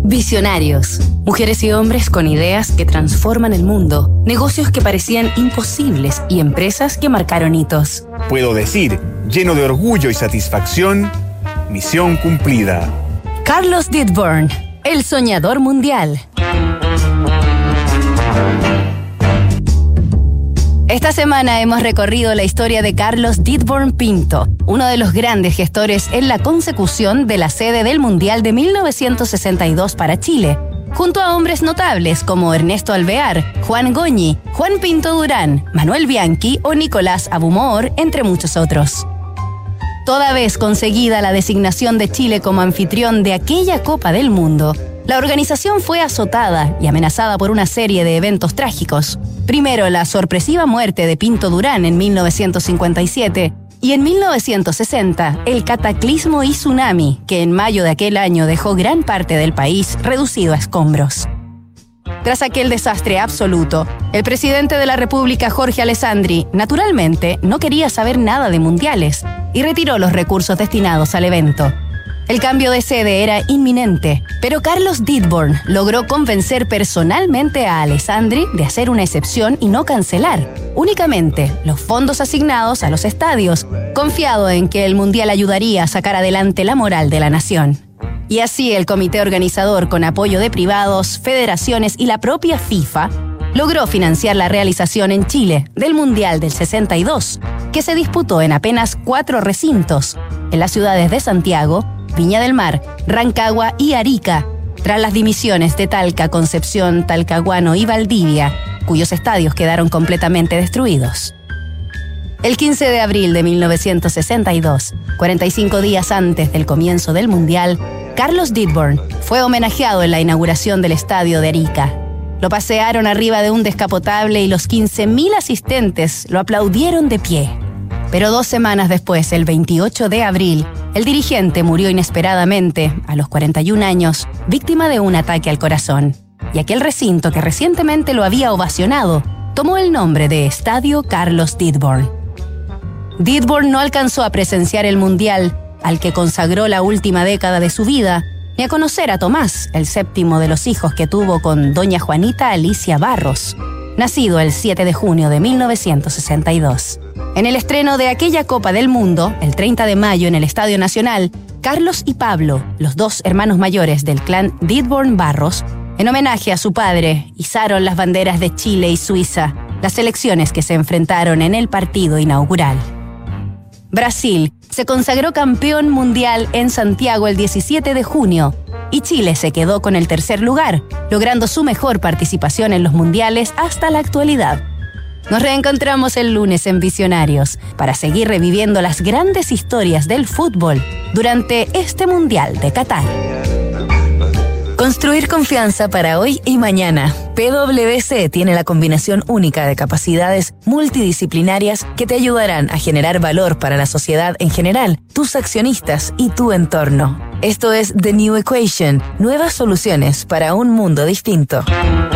Visionarios. Mujeres y hombres con ideas que transforman el mundo, negocios que parecían imposibles y empresas que marcaron hitos. Puedo decir, lleno de orgullo y satisfacción, misión cumplida. Carlos Didburn, el soñador mundial. Esta semana hemos recorrido la historia de Carlos Didburn Pinto, uno de los grandes gestores en la consecución de la sede del Mundial de 1962 para Chile, junto a hombres notables como Ernesto Alvear, Juan Goñi, Juan Pinto Durán, Manuel Bianchi o Nicolás Abumoor, entre muchos otros. Toda vez conseguida la designación de Chile como anfitrión de aquella Copa del Mundo, la organización fue azotada y amenazada por una serie de eventos trágicos. Primero, la sorpresiva muerte de Pinto Durán en 1957 y en 1960, el cataclismo y tsunami que en mayo de aquel año dejó gran parte del país reducido a escombros. Tras aquel desastre absoluto, el presidente de la República, Jorge Alessandri, naturalmente no quería saber nada de mundiales y retiró los recursos destinados al evento. El cambio de sede era inminente, pero Carlos Didburn logró convencer personalmente a Alessandri de hacer una excepción y no cancelar únicamente los fondos asignados a los estadios, confiado en que el Mundial ayudaría a sacar adelante la moral de la nación. Y así el comité organizador, con apoyo de privados, federaciones y la propia FIFA, logró financiar la realización en Chile del Mundial del 62, que se disputó en apenas 4 recintos, en las ciudades de Santiago, Viña del Mar, Rancagua y Arica, tras las dimisiones de Talca, Concepción, Talcahuano y Valdivia, cuyos estadios quedaron completamente destruidos. El 15 de abril de 1962, 45 días antes del comienzo del Mundial, Carlos Didburn fue homenajeado en la inauguración del estadio de Arica. Lo pasearon arriba de un descapotable y los 15.000 asistentes lo aplaudieron de pie. Pero 2 semanas después, el 28 de abril, el dirigente murió inesperadamente, a los 41 años, víctima de un ataque al corazón. Y aquel recinto que recientemente lo había ovacionado, tomó el nombre de Estadio Carlos Didburn. Didburn no alcanzó a presenciar el Mundial, al que consagró la última década de su vida, ni a conocer a Tomás, el 7º de los hijos que tuvo con doña Juanita Alicia Barros, nacido el 7 de junio de 1962. En el estreno de aquella Copa del Mundo, el 30 de mayo en el Estadio Nacional, Carlos y Pablo, los 2 hermanos mayores del clan Didburn Barros, en homenaje a su padre, izaron las banderas de Chile y Suiza, las selecciones que se enfrentaron en el partido inaugural. Brasil se consagró campeón mundial en Santiago el 17 de junio y Chile se quedó con el 3er lugar, logrando su mejor participación en los mundiales hasta la actualidad. Nos reencontramos el lunes en Visionarios para seguir reviviendo las grandes historias del fútbol durante este Mundial de Qatar. Construir confianza para hoy y mañana. PwC tiene la combinación única de capacidades multidisciplinarias que te ayudarán a generar valor para la sociedad en general, tus accionistas y tu entorno. Esto es The New Equation, nuevas soluciones para un mundo distinto.